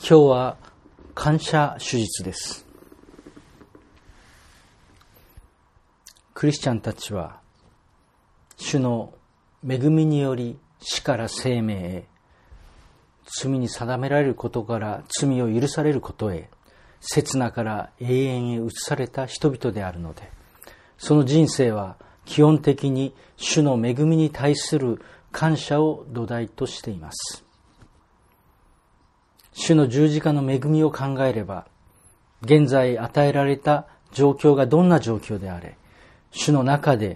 今日は感謝手術です。クリスチャンたちは主の恵みにより死から生命へ、罪に定められることから罪を許されることへ、刹那から永遠へ移された人々であるので、その人生は基本的に主の恵みに対する感謝を土台としています。主の十字架の恵みを考えれば、現在与えられた状況がどんな状況であれ、主の中で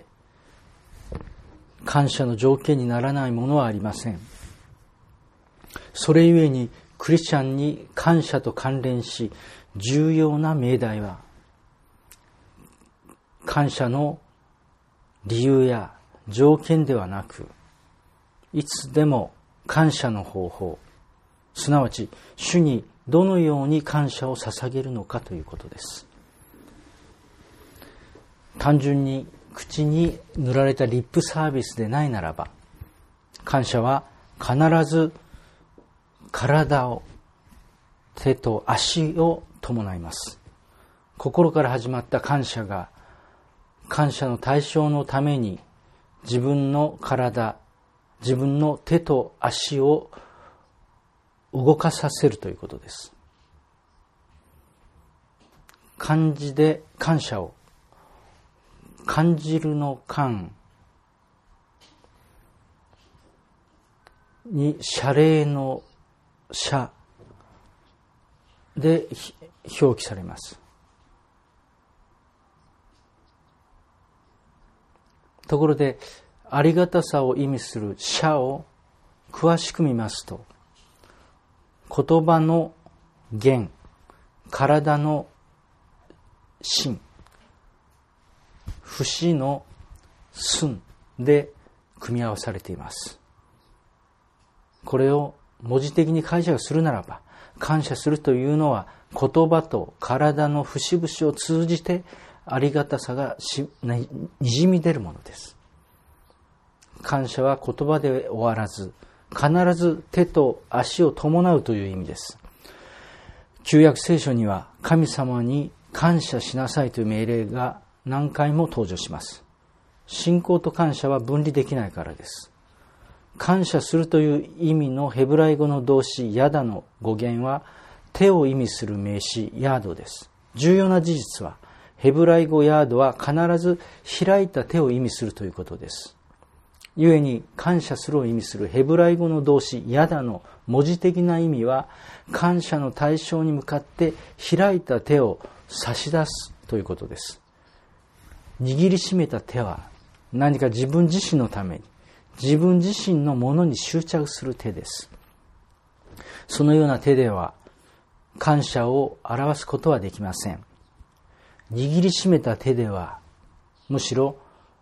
感謝の条件にならないものはありません。それゆえにクリスチャンに感謝と関連し、重要な命題は、感謝の理由や条件ではなく、いつでも感謝の方法、すなわち主にどのように感謝を捧げるのかということです。単純に口に塗られたリップサービスでないならば、感謝は必ず体を、手と足を伴います。心から始まった感謝が、感謝の対象のために自分の体、自分の手と足を動かさせるということです。漢字で感謝を、感じるの感に謝礼の謝で表記されます。ところで、ありがたさを意味する謝を詳しく見ますと、言葉の言、体の心、節の寸で組み合わされています。これを文字的に解釈するならば、感謝するというのは言葉と体の節々を通じてありがたさがにじみ出るものです。感謝は言葉で終わらず、必ず手と足を伴うという意味です。旧約聖書には神様に感謝しなさいという命令が何回も登場します。信仰と感謝は分離できないからです。感謝するという意味のヘブライ語の動詞ヤダの語源は手を意味する名詞ヤードです。重要な事実はヘブライ語ヤードは必ず開いた手を意味するということです。故に感謝するを意味するヘブライ語の動詞ヤダの文字的な意味は感謝の対象に向かって開いた手を差し出すということです。握りしめた手は何か自分自身のために、自分自身のものに執着する手です。そのような手では感謝を表すことはできません。握りしめた手ではむしろ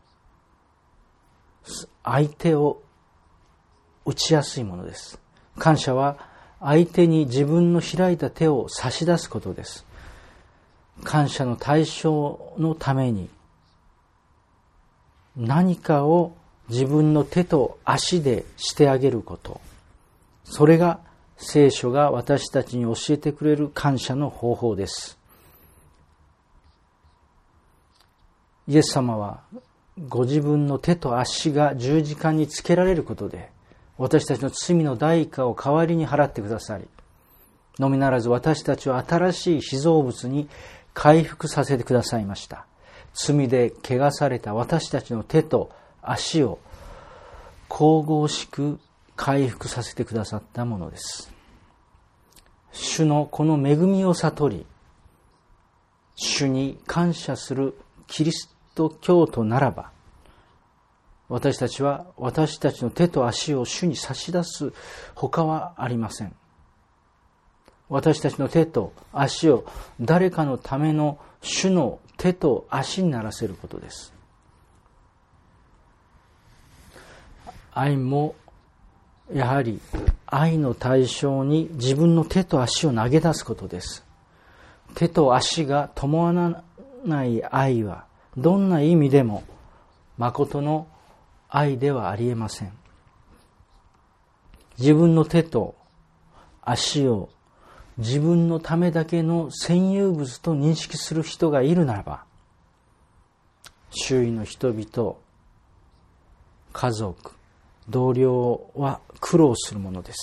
相手を打ちやすいものです。感謝は相手に自分の開いた手を差し出すことです。感謝の対象のために何かを自分の手と足でしてあげること。それが聖書が私たちに教えてくれる感謝の方法です。イエス様はご自分の手と足が十字架につけられることで私たちの罪の代価を代わりに払ってくださり、のみならず私たちを新しい被造物に回復させてくださいました。罪で汚された私たちの手と足を神々しく回復させてくださったものです。主のこの恵みを悟り、主に感謝するキリスト教徒ならば、私たちは私たちの手と足を主に差し出す他はありません。私たちの手と足を誰かのための主の手と足にならせることです。愛もやはり愛の対象に自分の手と足を投げ出すことです。手と足が伴わない愛はどんな意味でも誠の愛ではありえません。自分の手と足を自分のためだけの占有物と認識する人がいるならば、周囲の人々、家族、同僚は苦労するものです。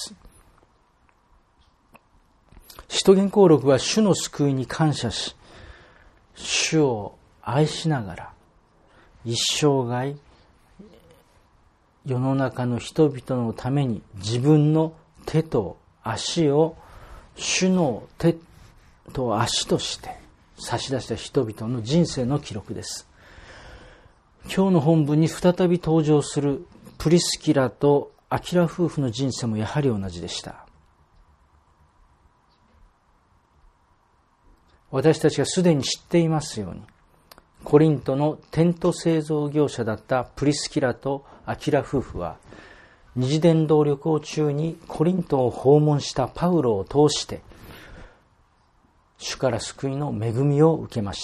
使徒言行録は主の救いに感謝し、主を愛しながら、一生涯、世の中の人々のために自分の手と足を主の手と足として差し出した人々の人生の記録です。今日の本文に再び登場するプリスキラとアキラ夫婦の人生もやはり同じでした。私たちがすでに知っていますように、コリントのテント製造業者だったプリスキラとアキラ夫婦は、二次伝道旅行中にコリントを訪問したパウロを通して、主から救いの恵みを受けました。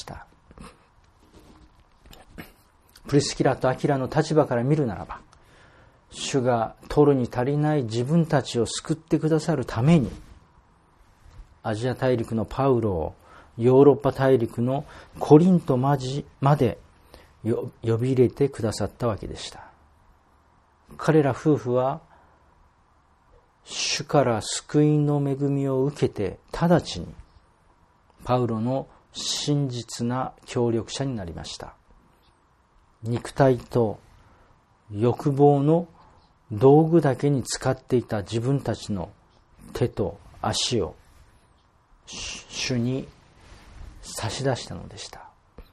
プリスキラとアキラの立場から見るならば、主が取るに足りない自分たちを救ってくださるために、アジア大陸のパウロをヨーロッパ大陸のコリントまで呼び入れてくださったわけでした。彼ら夫婦は主から救いの恵みを受けて直ちにパウロの真実な協力者になりました。肉体と欲望の道具だけに使っていた自分たちの手と足を主に差し出したのでした。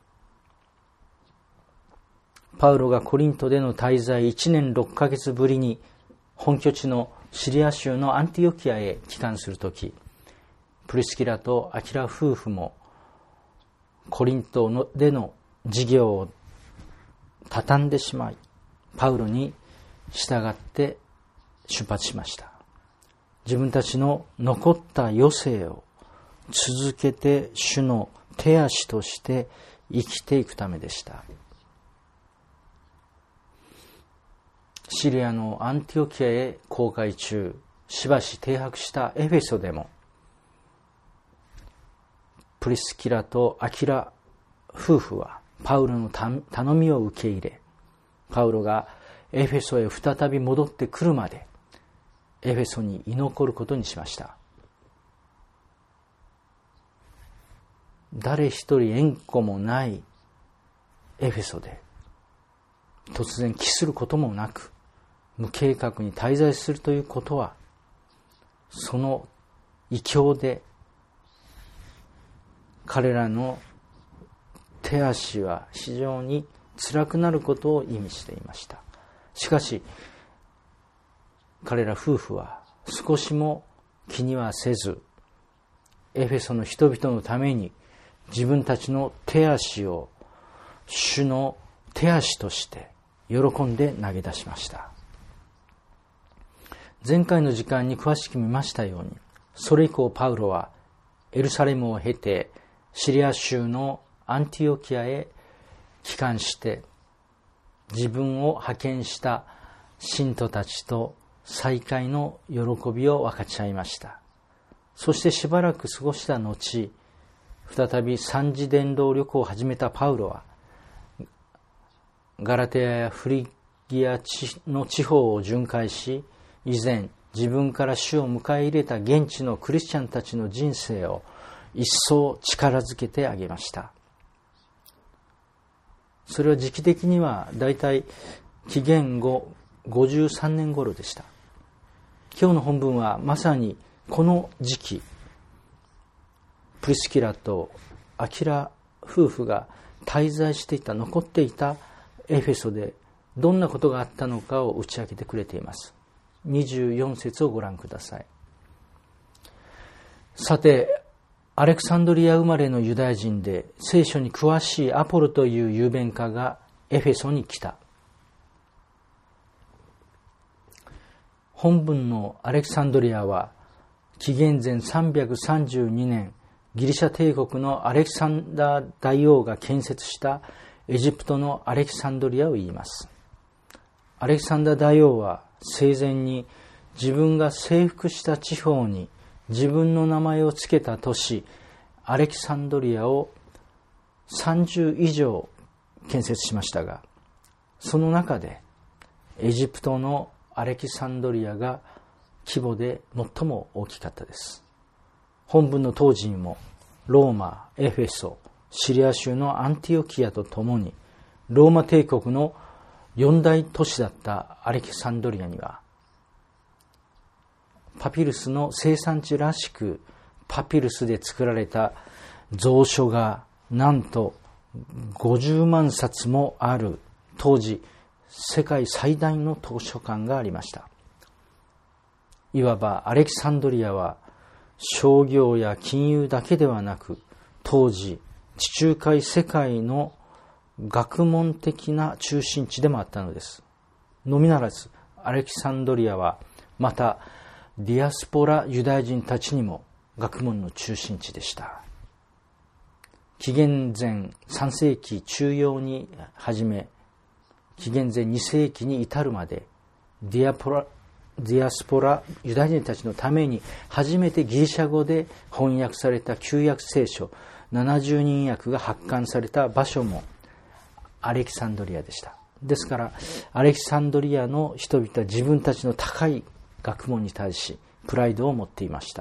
パウロがコリントでの滞在1年6ヶ月ぶりに本拠地のシリア州のアンティオキアへ帰還するとき、プリスキラとアキラ夫婦もコリントでの事業を畳んでしまい、パウロに従って出発しました。自分たちの残った余生を続けて主の手足として生きていくためでした。シリアのアンティオキアへ航海中、しばし停泊したエフェソでも、プリスキラとアキラ夫婦はパウロの頼みを受け入れ、パウロがエフェソへ再び戻ってくるまでエフェソに居残ることにしました。誰一人縁故もないエフェソで突然帰することもなく無計画に滞在するということは、その異教で彼らの手足は非常に辛くなることを意味していました。しかし彼ら夫婦は少しも気にはせず、エフェソの人々のために自分たちの手足を主の手足として喜んで投げ出しました。前回の時間に詳しく見ましたように、それ以降パウロはエルサレムを経てシリア州のアンティオキアへ帰還して、自分を派遣した信徒たちと再会の喜びを分かち合いました。そしてしばらく過ごした後、再び三次伝道旅行を始めたパウロは、ガラテアやフリギアの地方を巡回し、以前自分から主を迎え入れた現地のクリスチャンたちの人生を一層力づけてあげました。それは時期的にはだいたい紀元後53年頃でした。今日の本文はまさにこの時期、プリスキラとアキラ夫婦が滞在していた、残っていたエフェソでどんなことがあったのかを打ち明けてくれています。24節をご覧ください。さて、アレクサンドリア生まれのユダヤ人で聖書に詳しいアポロという雄弁家がエフェソに来た。本文のアレクサンドリアは紀元前332年ギリシャ帝国のアレクサンダー大王が建設したエジプトのアレキサンドリアを言います。アレキサンダー大王は生前に自分が征服した地方に自分の名前を付けた都市アレキサンドリアを30以上建設しましたが、その中でエジプトのアレキサンドリアが規模で最も大きかったです。本文の当時にもローマ、エフェソ、シリア州のアンティオキアとともにローマ帝国の4大都市だったアレキサンドリアにはパピルスの生産地らしく、パピルスで作られた蔵書がなんと50万冊もある、当時世界最大の図書館がありました。いわばアレキサンドリアは商業や金融だけではなく、当時地中海世界の学問的な中心地でもあったのです。のみならずアレキサンドリアはまたディアスポラユダヤ人たちにも学問の中心地でした。紀元前3世紀中葉に始め、紀元前2世紀に至るまでディアスポラユダヤ人たちのために初めてギリシャ語で翻訳された旧約聖書70人訳が発刊された場所もアレキサンドリアでした。ですからアレキサンドリアの人々は自分たちの高い学問に対しプライドを持っていました。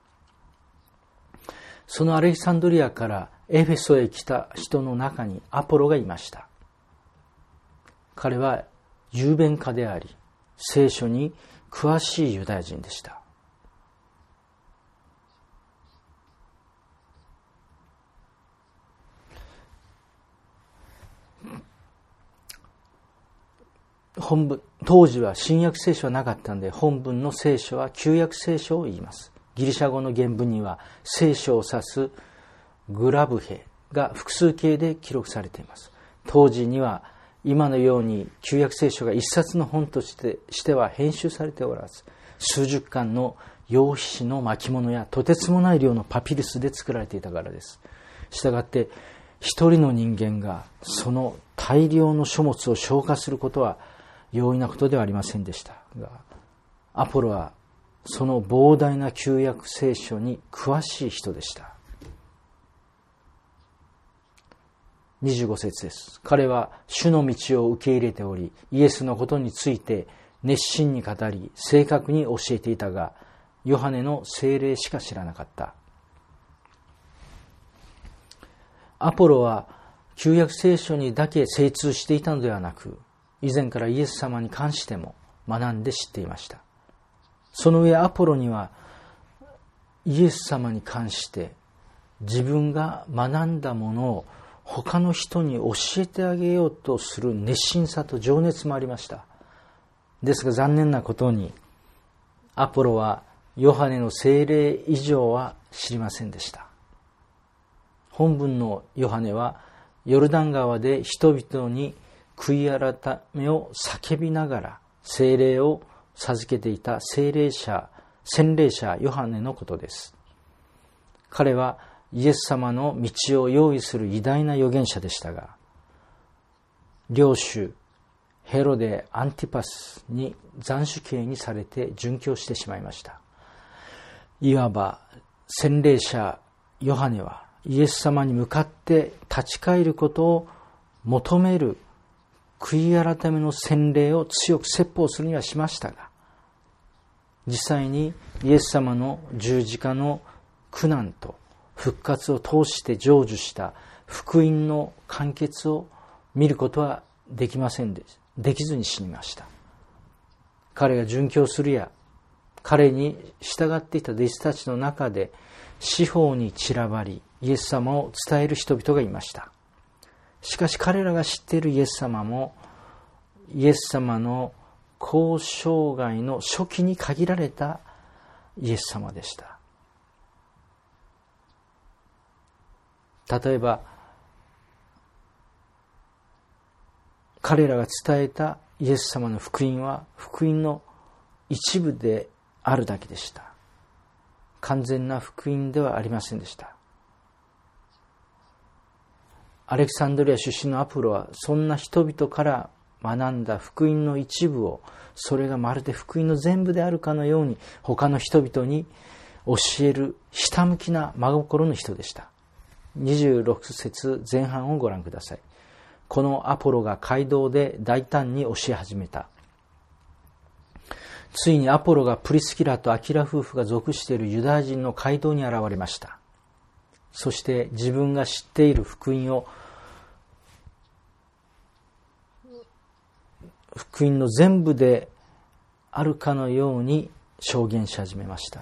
そのアレキサンドリアからエフェソへ来た人の中にアポロがいました。彼は雄弁家であり、聖書に詳しいユダヤ人でした。当時は新約聖書はなかったので、本文の聖書は旧約聖書を言います。ギリシャ語の原文には聖書を指すグラブヘが複数形で記録されています。当時には今のように旧約聖書が一冊の本としては編集されておらず、数十巻の用紙の巻物やとてつもない量のパピルスで作られていたからです。したがって一人の人間がその大量の書物を消化することは容易なことではありませんでしたが、アポロはその膨大な旧約聖書に詳しい人でした。25節です。彼は主の道を受け入れており、イエスのことについて熱心に語り、正確に教えていたが、ヨハネの聖霊しか知らなかった。アポロは旧約聖書にだけ精通していたのではなく、以前からイエス様に関しても学んで知っていました。その上アポロにはイエス様に関して自分が学んだものを他の人に教えてあげようとする熱心さと情熱もありました。ですが残念なことにアポロはヨハネの聖霊以上は知りませんでした。本文のヨハネはヨルダン川で人々に悔い改めを叫びながら聖霊を授けていた洗礼者ヨハネのことです。彼はイエス様の道を用意する偉大な預言者でしたが、領主ヘロデ・アンティパスに斬首刑にされて殉教してしまいました。いわば洗礼者ヨハネはイエス様に向かって立ち返ることを求める悔い改めの洗礼を強く説法するにはしましたが、実際にイエス様の十字架の苦難と復活を通して成就した福音の完結を見ることはできずに死にました。彼が殉教するや彼に従っていた弟子たちの中で四方に散らばりイエス様を伝える人々がいました。しかし彼らが知っているイエス様もイエス様の交渉外の初期に限られたイエス様でした。例えば彼らが伝えたイエス様の福音は福音の一部であるだけでした。完全な福音ではありませんでした。アレキサンドリア出身のアポロはそんな人々から学んだ福音の一部を、それがまるで福音の全部であるかのように他の人々に教えるひたむきな真心の人でした。26節前半をご覧ください。このアポロが街道で大胆に教え始めた。ついにアポロがプリスキラとアキラ夫婦が属しているユダヤ人の街道に現れました。そして自分が知っている福音の全部であるかのように証言し始めました。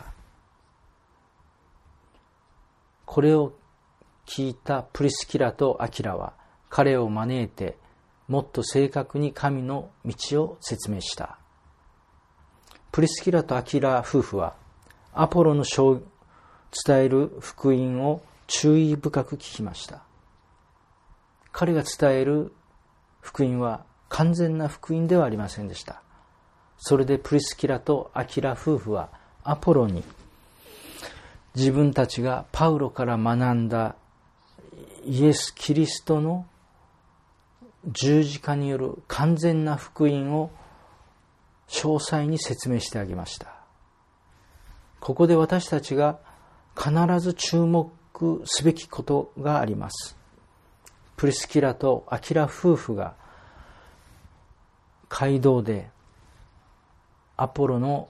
これを聞いたプリスキラとアキラは彼を招いてもっと正確に神の道を説明した。プリスキラとアキラ夫婦はアポロの伝える福音を注意深く聞きました。彼が伝える福音は完全な福音ではありませんでした。それでプリスキラとアキラ夫婦はアポロに自分たちがパウロから学んだイエス・キリストの十字架による完全な福音を詳細に説明してあげました。ここで私たちが必ず注目すべきことがあります。プリスキラとアキラ夫婦が街道でアポロの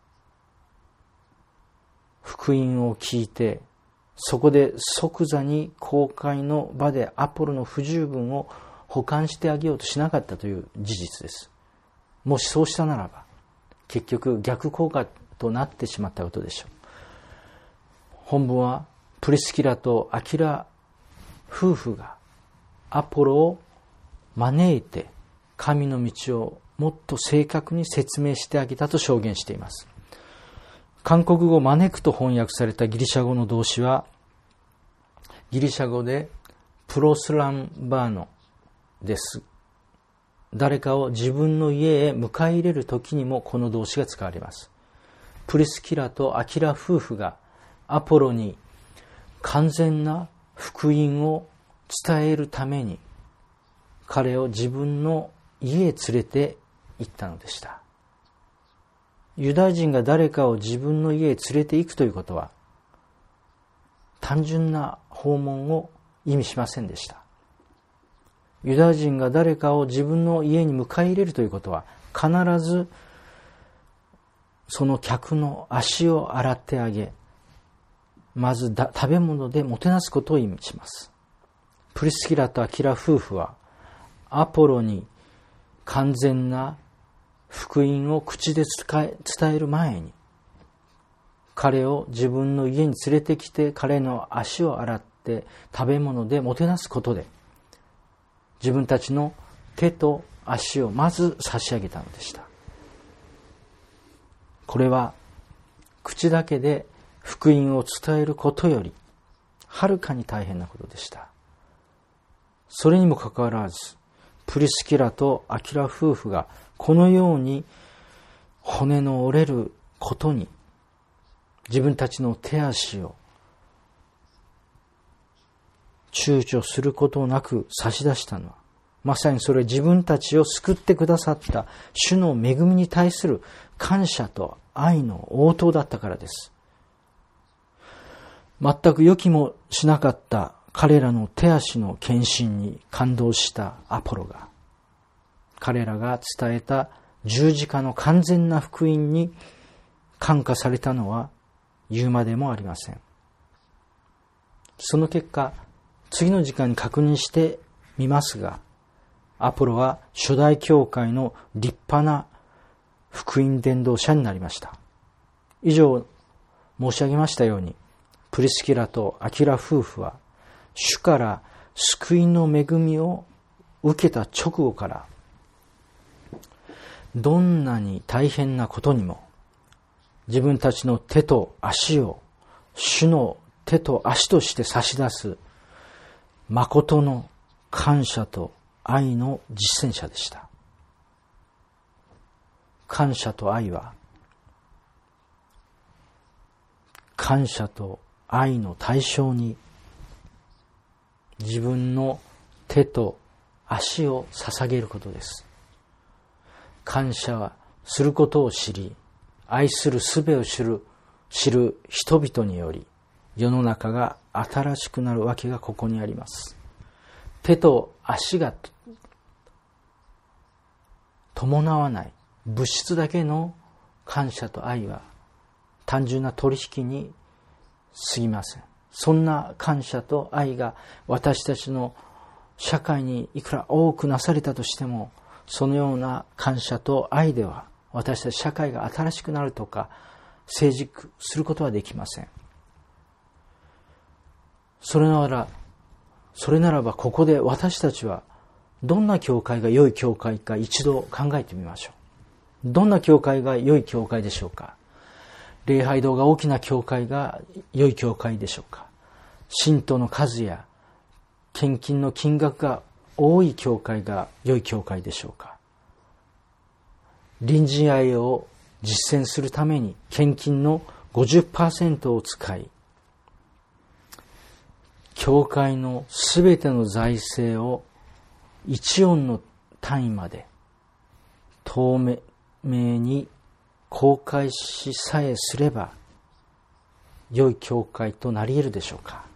福音を聞いて、そこで即座に公開の場でアポロの不十分を補完してあげようとしなかったという事実です。もしそうしたならば結局逆効果となってしまったことでしょう。本文はプリスキラとアキラ夫婦がアポロを招いて神の道をもっと正確に説明してあげたと証言しています。韓国語招くと翻訳されたギリシャ語の動詞はギリシャ語でプロスランバーノです。誰かを自分の家へ迎え入れるときにもこの動詞が使われます。プリスキラとアキラ夫婦がアポロに完全な福音を伝えるために彼を自分の家へ連れて行ったのでした。ユダヤ人が誰かを自分の家へ連れて行くということは単純な訪問を意味しませんでした。ユダヤ人が誰かを自分の家に迎え入れるということは必ずその客の足を洗ってあげ、まず食べ物でもてなすことを意味します。プリスキラとアキラ夫婦はアポロに完全な福音を口で伝える前に彼を自分の家に連れてきて彼の足を洗って食べ物でもてなすことで自分たちの手と足をまず差し上げたのでした。これは口だけで福音を伝えることよりはるかに大変なことでした。それにもかかわらずプリスキラとアキラ夫婦がこのように骨の折れることに自分たちの手足を躊躇することなく差し出したのはまさにそれ自分たちを救ってくださった主の恵みに対する感謝と愛の応答だったからです。全く予期もしなかった彼らの手足の献身に感動したアポロが彼らが伝えた十字架の完全な福音に感化されたのは言うまでもありません。その結果次の時間に確認してみますがアポロは初代教会の立派な福音伝道者になりました。以上申し上げましたようにプリスキラとアキラ夫婦は主から救いの恵みを受けた直後からどんなに大変なことにも自分たちの手と足を主の手と足として差し出す誠の感謝と愛の実践者でした。感謝と愛は感謝と愛の対象に自分の手と足を捧げることです。感謝することを知り愛する術を知る知る人々により、世の中が新しくなるわけがここにあります。手と足が伴わない物質だけの感謝と愛は単純な取引に過ぎません。そんな感謝と愛が私たちの社会にいくら多くなされたとしても、そのような感謝と愛では私たち社会が新しくなるとか成熟することはできません。それならばここで私たちはどんな教会が良い教会か一度考えてみましょう。どんな教会が良い教会でしょうか。礼拝堂が大きな教会が良い教会でしょうか。信徒の数や献金の金額が多い教会が良い教会でしょうか。隣人愛を実践するために献金の 50% を使い、教会のすべての財政を1音の単位まで透明に公開しさえすれば良い教会となり得るでしょうか。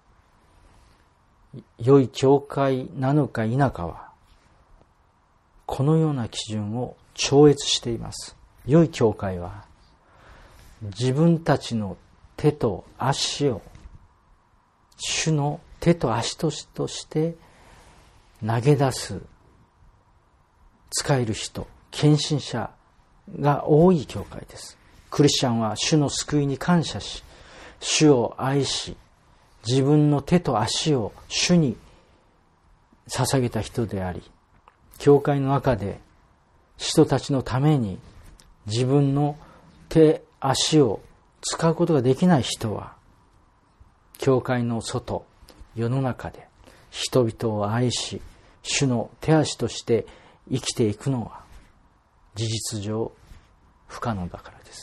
良い教会なのか否かはこのような基準を超越しています。良い教会は自分たちの手と足を主の手と足として投げ出す使える人、献身者が多い教会です。クリスチャンは主の救いに感謝し、主を愛し、自分の手と足を主に捧げた人であり、教会の中で人たちのために自分の手足を使うことができない人は、教会の外、世の中で人々を愛し、主の手足として生きていくのは事実上不可能だからです。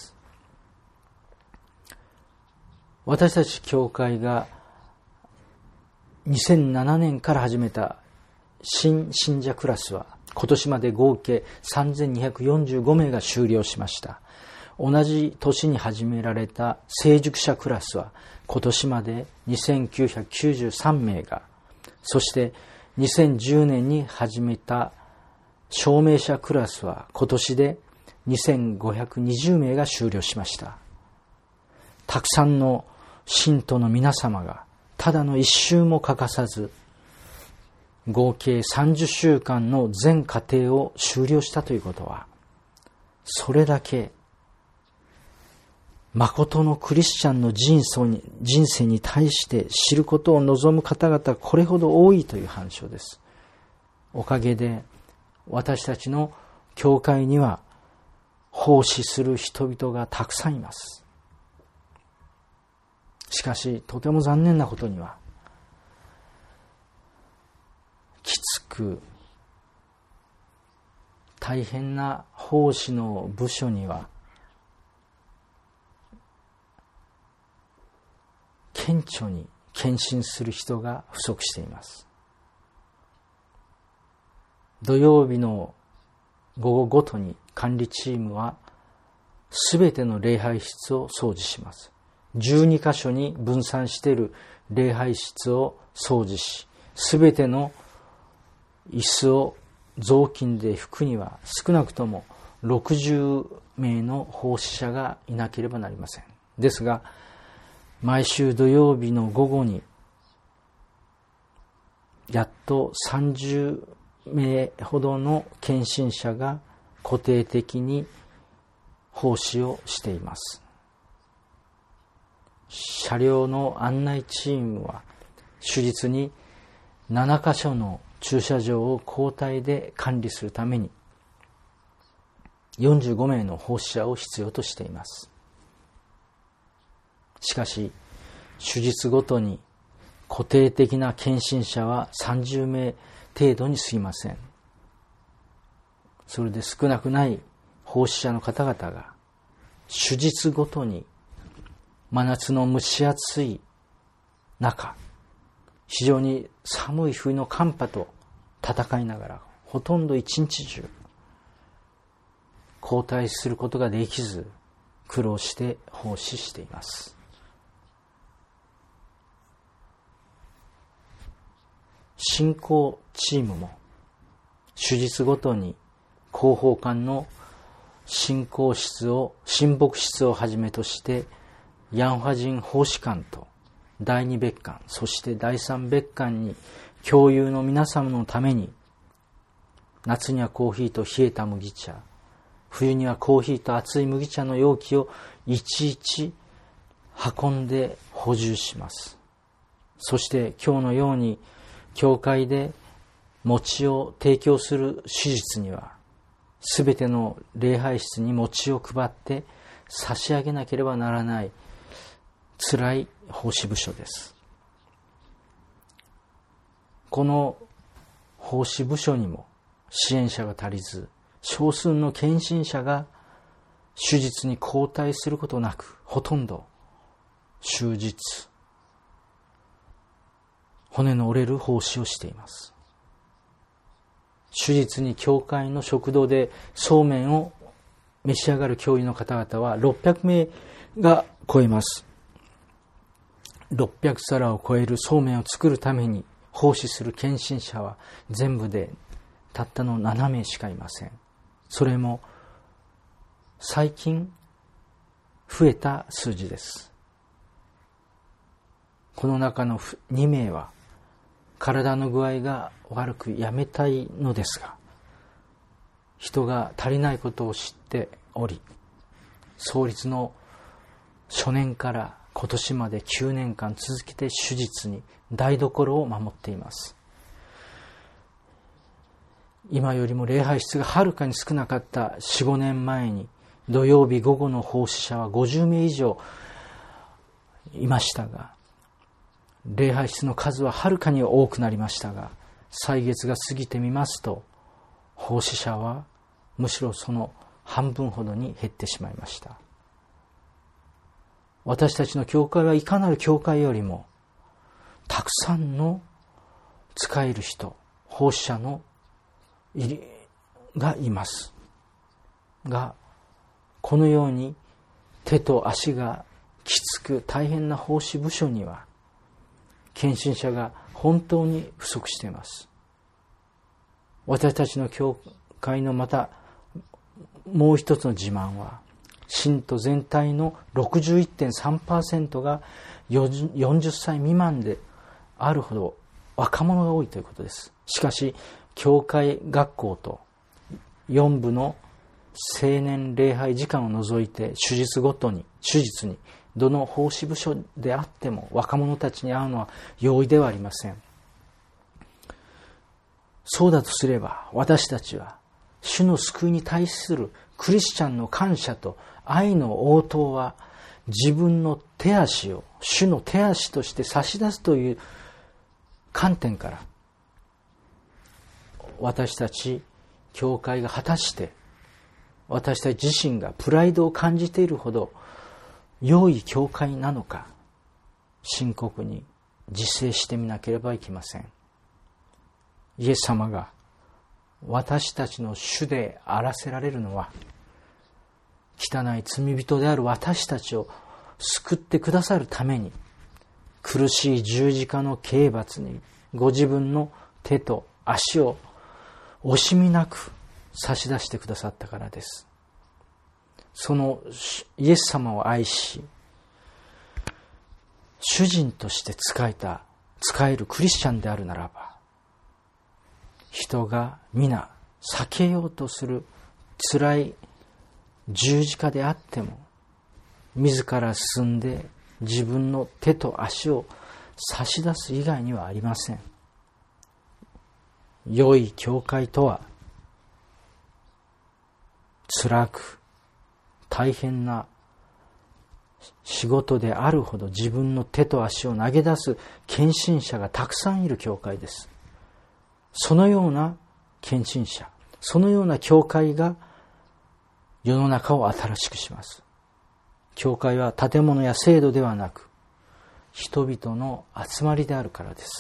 私たち教会が2007年から始めた新信者クラスは今年まで合計3245名が修了しました。同じ年に始められた成熟者クラスは今年まで2993名が、そして2010年に始めた証明者クラスは今年で2520名が修了しました。たくさんの信徒の皆様がただの一週も欠かさず合計30週間の全課程を修了したということは、それだけ誠のクリスチャンの人生に対して知ることを望む方々がこれほど多いという反証です。おかげで私たちの教会には奉仕する人々がたくさんいます。しかしとても残念なことには、きつく大変な奉仕の部署には顕著に献身する人が不足しています。土曜日の午後ごとに管理チームはすべての礼拝室を掃除します。12カ所に分散している礼拝室を掃除し、すべての椅子を雑巾で拭くには少なくとも60名の奉仕者がいなければなりません。ですが、毎週土曜日の午後にやっと30名ほどの献身者が固定的に奉仕をしています。車両の案内チームは主日に7カ所の駐車場を交代で管理するために45名の奉仕者を必要としています。しかし主日ごとに固定的な献身者は30名程度に過ぎません。それで少なくない奉仕者の方々が主日ごとに真夏の蒸し暑い中、非常に寒い冬の寒波と戦いながらほとんど一日中交代することができず、 苦労して奉仕しています。信仰チームも手術ごとに広報館の信仰室を、神牧室をはじめとしてヤンファ人奉仕館と第2別館、そして第3別館に共有の皆様のために、夏にはコーヒーと冷えた麦茶、冬にはコーヒーと熱い麦茶の容器をいちいち運んで補充します。そして今日のように教会で餅を提供する手術には、すべての礼拝室に餅を配って差し上げなければならない辛い奉仕部署です。この奉仕部署にも支援者が足りず、少数の献身者が手術に交代することなく、ほとんど終日骨の折れる奉仕をしています。手術に教会の食堂でそうめんを召し上がる教員の方々は600名が超えます。600皿を超えるそうめんを作るために奉仕する献身者は全部でたったの7名しかいません。それも最近増えた数字です。この中の2名は体の具合が悪くやめたいのですが、人が足りないことを知っており、創立の初年から今年まで9年間続けて手術に台所を守っています。今よりも礼拝室がはるかに少なかった 4,5 年前に、土曜日午後の奉仕者は50名以上いましたが、礼拝室の数ははるかに多くなりましたが、歳月が過ぎてみますと、奉仕者はむしろその半分ほどに減ってしまいました。私たちの教会はいかなる教会よりもたくさんの使える人、奉仕者がいますが、このように手と足がきつく大変な奉仕部署には献身者が本当に不足しています。私たちの教会のまたもう一つの自慢は、信徒全体の 61.3% が40歳未満であるほど若者が多いということです。しかし教会学校と4部の青年礼拝時間を除いて、手術にどの奉仕部署であっても若者たちに会うのは容易ではありません。そうだとすれば、私たちは主の救いに対するクリスチャンの感謝と愛の応答は、自分の手足を主の手足として差し出すという観点から、私たち教会が果たして私たち自身がプライドを感じているほど良い教会なのか、深刻に自省してみなければいけません。イエス様が私たちの主であらせられるのは、汚い罪人である私たちを救ってくださるために、苦しい十字架の刑罰にご自分の手と足を惜しみなく差し出してくださったからです。そのイエス様を愛し、主人として使えるクリスチャンであるならば、人が皆避けようとする辛い十字架であっても、自ら進んで自分の手と足を差し出す以外にはありません。良い教会とは、辛く大変な仕事であるほど自分の手と足を投げ出す献身者がたくさんいる教会です。そのような献身者、そのような教会が世の中を新しくします。教会は建物や制度ではなく、人々の集まりであるからです。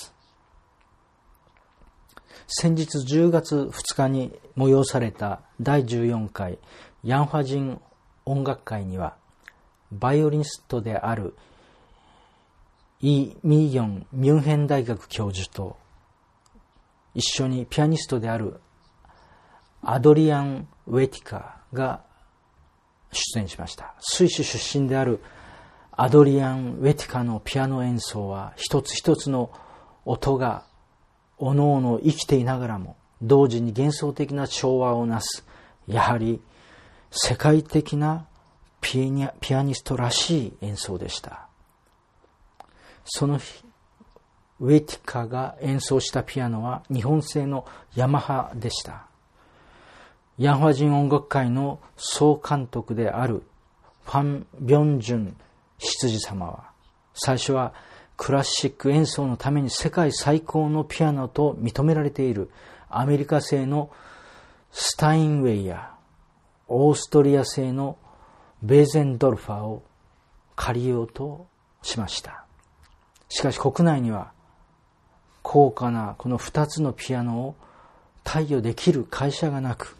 先日10月2日に催された第14回ヤンファ人音楽会には、 バイオリニストであるイ・ミヨンミュンヘン大学教授と一緒にピアニストであるアドリアン・ウェティカが出演しました。スイス出身であるアドリアン・ウェティカのピアノ演奏は一つ一つの音がおのおの生きていながらも同時に幻想的な調和をなす、やはり世界的なピアニストらしい演奏でした。その日、ウェティカが演奏したピアノは日本製のヤマハでした。ヤンファ人音楽会の総監督であるファン・ビョンジュン執事様は、最初はクラシック演奏のために世界最高のピアノと認められているアメリカ製のスタインウェイやオーストリア製のベーゼンドルファーを借りようとしました。しかし国内には高価なこの2つのピアノを貸与できる会社がなく、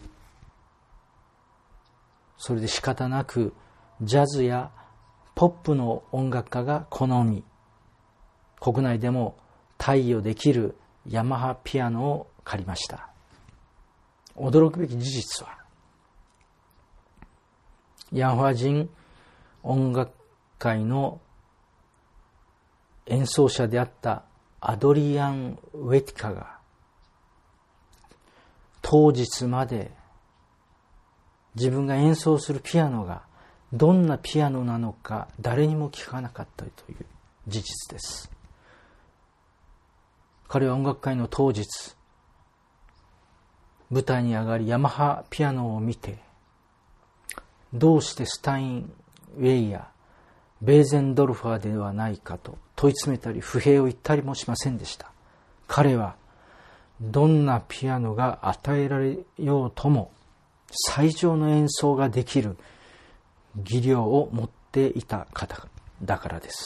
それで仕方なくジャズやポップの音楽家が好み、国内でも貸与できるヤマハピアノを借りました。驚くべき事実は、ヤンファ人音楽会の演奏者であったアドリアン・ウェティカが当日まで自分が演奏するピアノがどんなピアノなのか誰にも聞かなかったという事実です。彼は音楽会の当日、舞台に上がりヤマハピアノを見て、どうしてスタインウェイやベーゼンドルファーではないかと問い詰めたり不平を言ったりもしませんでした。彼はどんなピアノが与えられようとも最上の演奏ができる技量を持っていた方だからです。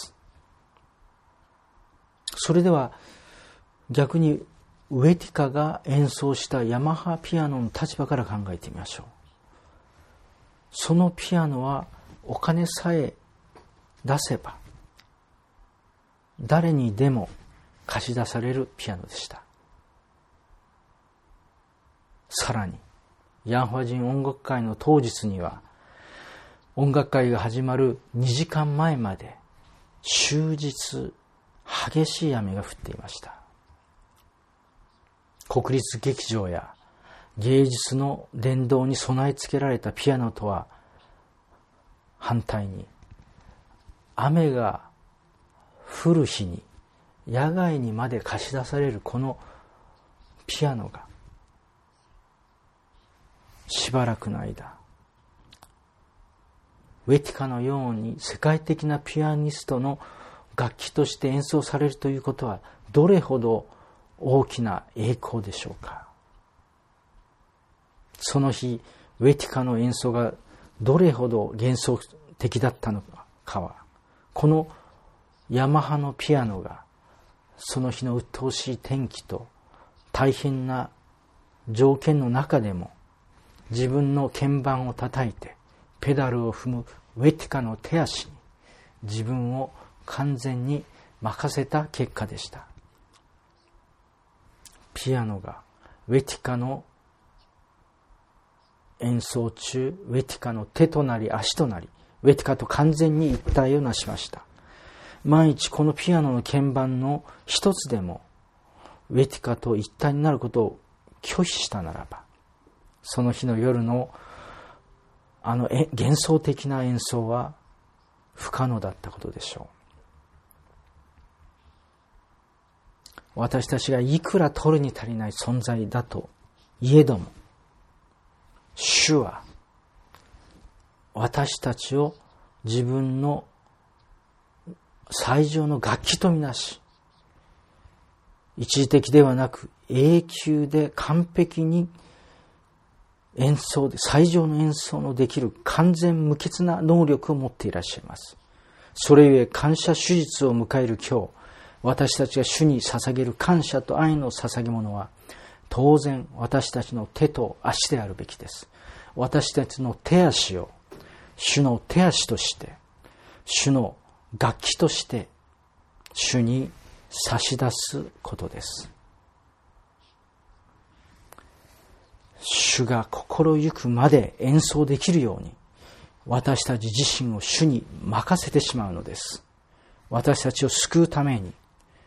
それでは逆にウェティカが演奏したヤマハピアノの立場から考えてみましょう。そのピアノはお金さえ出せば誰にでも貸し出されるピアノでした。さらにヤンファ人音楽会の当日には音楽会が始まる2時間前まで終日激しい雨が降っていました。国立劇場や芸術の殿堂に備え付けられたピアノとは反対に、雨が降る日に野外にまで貸し出されるこのピアノがしばらくの間、ウェティカのように世界的なピアニストの楽器として演奏されるということはどれほど大きな栄光でしょうか。その日ウェティカの演奏がどれほど幻想的だったのかは、このヤマハのピアノがその日の鬱陶しい天気と大変な条件の中でも自分の鍵盤を叩いてペダルを踏むウェティカの手足に自分を完全に任せた結果でした。ピアノがウェティカの演奏中、ウェティカの手となり足となり、ウェティカと完全に一体をなしました。万一このピアノの鍵盤の一つでもウェティカと一体になることを拒否したならば、その日の夜の幻想的な演奏は不可能だったことでしょう。私たちがいくら取るに足りない存在だといえども、主は私たちを自分の最上の楽器とみなし、一時的ではなく永久で完璧に演奏で最上の演奏のできる完全無欠な能力を持っていらっしゃいます。それゆえ感謝主日を迎える今日、私たちが主に捧げる感謝と愛の捧げ物は当然私たちの手と足であるべきです。私たちの手足を主の手足として主の楽器として主に差し出すことです。主が心ゆくまで演奏できるように私たち自身を主に任せてしまうのです。私たちを救うために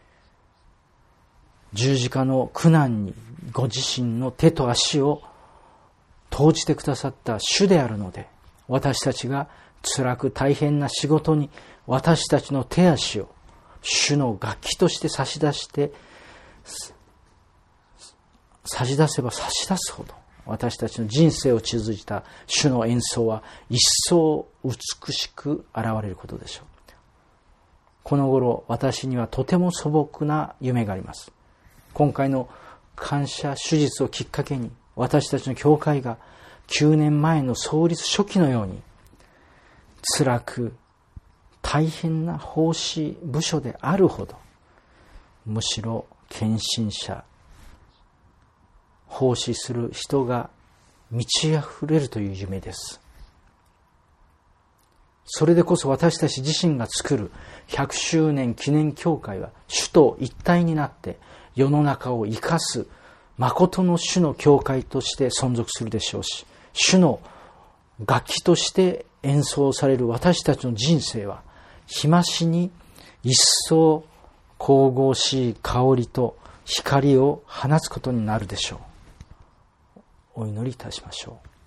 十字架の苦難にご自身の手と足を投じてくださった主であるので、私たちが辛く大変な仕事に私たちの手足を主の楽器として差し出せば差し出すほど私たちの人生を通じた主の演奏は一層美しく現れることでしょう。この頃私にはとても素朴な夢があります。今回の感謝手術をきっかけに私たちの教会が9年前の創立初期のように辛く大変な奉仕部署であるほど、むしろ献身者、奉仕する人が満ち溢れるという夢です。それでこそ私たち自身が作る100周年記念教会は主と一体になって世の中を生かす誠の主の教会として存続するでしょうし、主の楽器として演奏される私たちの人生は日増しに一層神々しい香りと光を放つことになるでしょう。お祈りいたしましょう。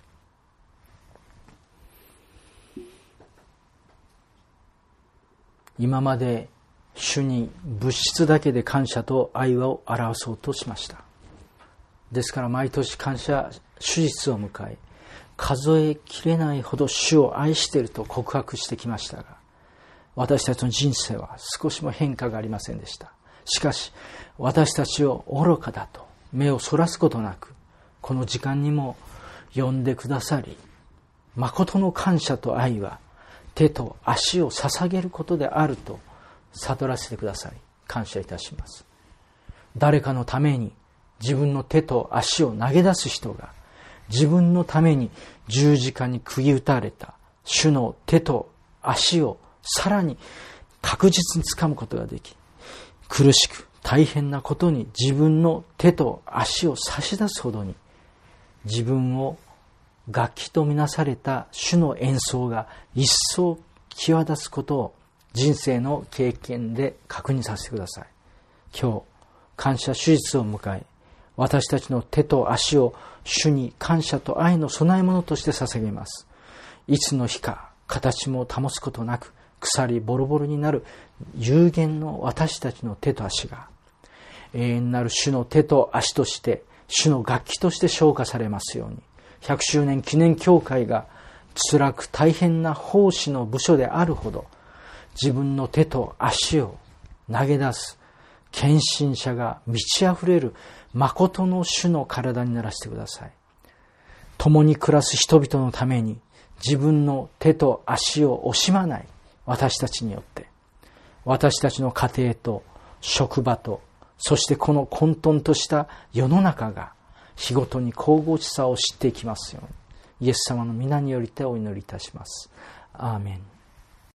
今まで主に物質だけで感謝と愛を表そうとしました。ですから毎年感謝手術を迎え、数えきれないほど主を愛していると告白してきましたが、私たちの人生は少しも変化がありませんでした。しかし私たちを愚かだと目をそらすことなく、この時間にも呼んでくださり、誠の感謝と愛は手と足を捧げることであると悟らせてくださり感謝いたします。誰かのために自分の手と足を投げ出す人が、自分のために十字架に釘打たれた主の手と足をさらに確実に掴むことができ、苦しく大変なことに自分の手と足を差し出すほどに自分を楽器とみなされた主の演奏が一層際立つことを人生の経験で確認させてください。今日感謝手術を迎え、私たちの手と足を主に感謝と愛の供え物として捧げます。いつの日か形も保つことなく腐りボロボロになる有限の私たちの手と足が永遠なる主の手と足として主の楽器として昇華されますように、100周年記念教会が辛く大変な奉仕の部署であるほど自分の手と足を投げ出す献身者が満ち溢れる誠の主の体にならせてください。共に暮らす人々のために自分の手と足を惜しまない私たちによって、私たちの家庭と職場と、そしてこの混沌とした世の中が日ごとに神々しさを知っていきますように、イエス様の皆によりてお祈りいたします。アーメン。